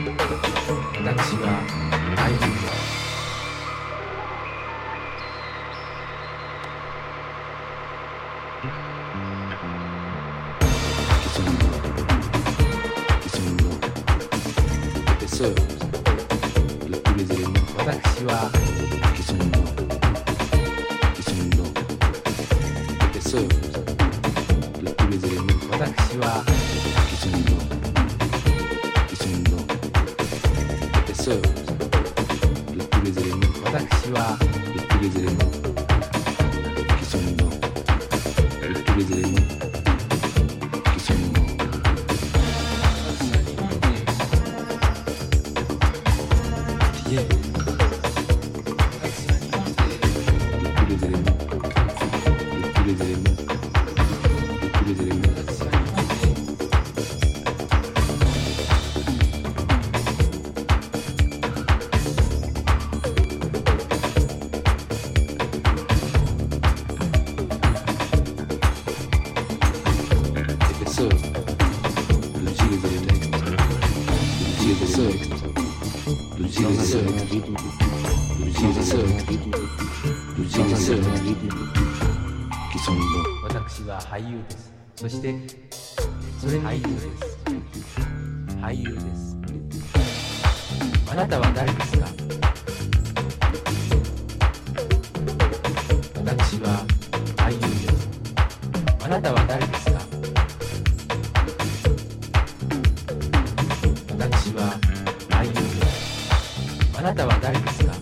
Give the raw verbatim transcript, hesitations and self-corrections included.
私は俳優です。私は私は私は私は俳優です。そしてそれ俳優です。俳優です。あなたは誰ですか？私は俳優です。あなたは誰ですか？私は俳優です。あなたは誰ですか？